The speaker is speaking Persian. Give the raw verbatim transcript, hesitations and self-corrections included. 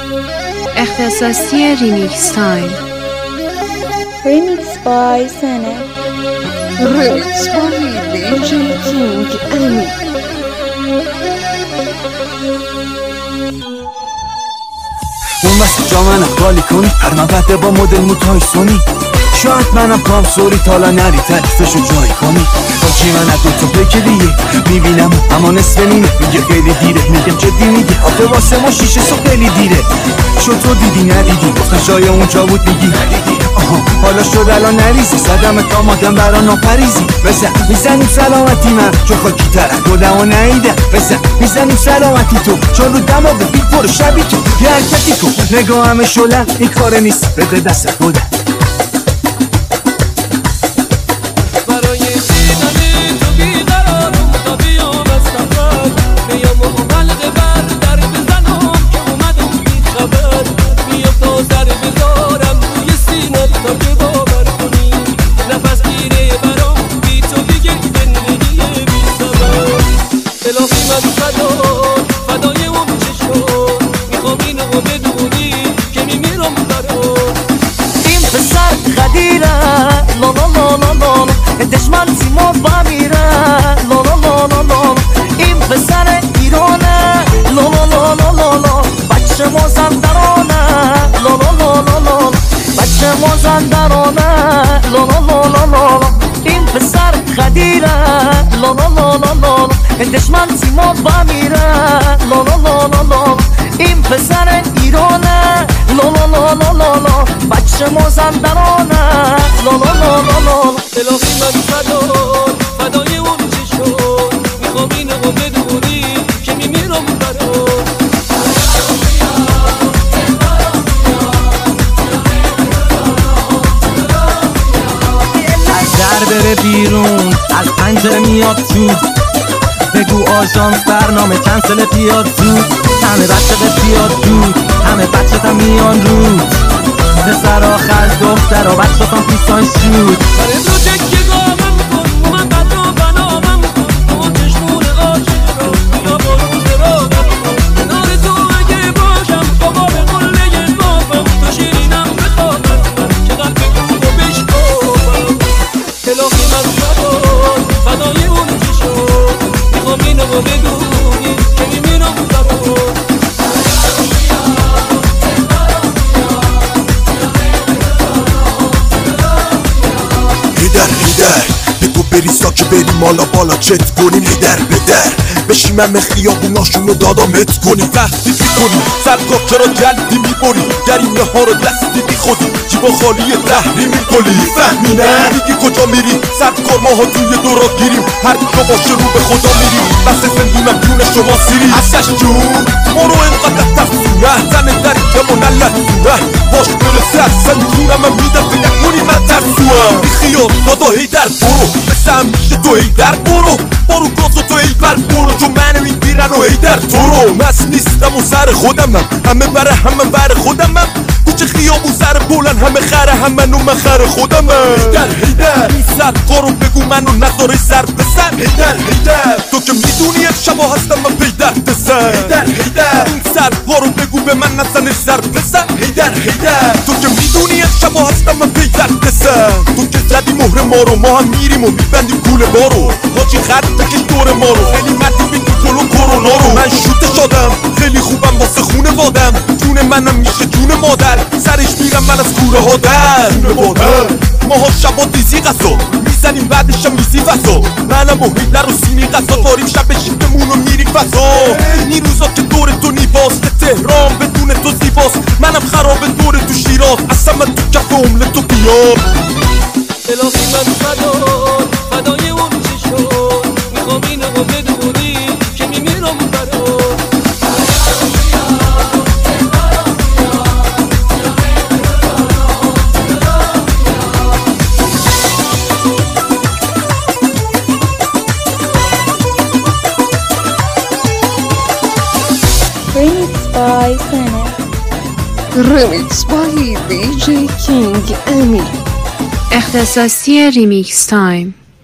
اختصاصی ریمیکس تایم. Remix by Sana. Remix by دی جی King امی. اون وقت جا منم خالی کنی هر مبته با مدل موتای سونی شاید منم کام سوری تالا نری تعریفشو جایی کنی آجی من از دوتا بکه دیگه میبینم اما نصف نیمه میگه خیلی دیره میگم جدی میگه آخه واسه ما شیشه سو خیلی دیره شد تو دیدی ندیدی گفتن شاید اونجا بود میگی ندیدی آها حالا شد الان نریزی صدم تا مادم برا ناپریزی بزن میزنیم سلامتی من چون خاکی ترک بودم و نهیدم بزن میزنیم سلامتی تو چون رو دماغ بیت برو شبی تو یه حرکتی کن نگاه همه شلن این کار نیست بده دست خودم دشمن سیما بمیره لا لا لا لا لا این پسر ایرانه لا لا لا لا لا لا بچه مازندرانه لا لا لا لا لا بچه مازندرانه لا لا لا لا لا این پسر خدیره لا لا لا لا لا دشمن سیما بمیره لا لا لا لا لا این پسر ایرانه لا لا لا لا لا لا بچه مازندرانه لا لا لا لا لا الهی من فدای فدای اون چه شد میخوام اینو بدونی که میمیرم برات در بره بیرون از پنجره میاد تو بگو آژانس برنامه کنسل بیاد زود همه بچه بیاد دود همه بچه تا میان رود پسر آخر دختر و بچه تا پیستان شود بگو بری ساکه بریم مالا بالا چت کنیم هیدر به در بشیم همه خیابوناشونو دادامت کنیم تهدید میکنیم سرکار چرا جلدی میبری گریمه ها رو دستی بی خودی جیبا خالی تحریم کلی فهمی نه دیگه کجا میری سرکار ماها توی دورا گیریم هر جا باشه رو به خدا میریم بس زندونم جون شما سیری ازش جون ما رو اینقدر تفسونه زن دری که من لحظونه باش برسه اصلا جونم هم میدم به نکنی من ترسوم بیخیال دادا هیدر برو مثل همیشه تو هیدر برو برو گازو تو هیدر برو تو منو میگیرن و هیدر تو رو مست نیستم و سر خودمم همه بره همه بر خودمم کوچه خیابون سر بولن همه خره همه نو من خره خودمم هیدر هیدر این سرکارو بگو منو نذاره سر بسن هیدر هیدر تو که میدونی شبا هستم من پیدر دسن هیدر هیدر این سرکارو بگو به من نزنه سر بسن هیدر هیدر تو که میدونی شبا هستم من پیدر دسن تو که زدی مهر ما رو ما هم میریم و میبندیم کوله بارو حاجی خط تکش دور ما رو خیلی مدی بگی جلو کرونا رو من شوته شدم خیلی خوبم واسه خونه وادم جون منم میشه جون مادر سرش میرم من از کوره ها در جون مادر ماها شبا دیزی قصا میزنیم بعدش هم میزی فسا منم و هیدر و سینی قصا داریم شب شیبمون و میریم فسا این روزا که دور تو نیباست تهران بدون تو زیباست منم خراب دور تو شیراز اصلا من تو کف عمله تو بیام الهی من فدای فدای اون چه شد میخوام اینو بدونی که میمیرم برات Remix by Sana. Remix by دی جی King امی. اختصاصی ریمیکس تایم.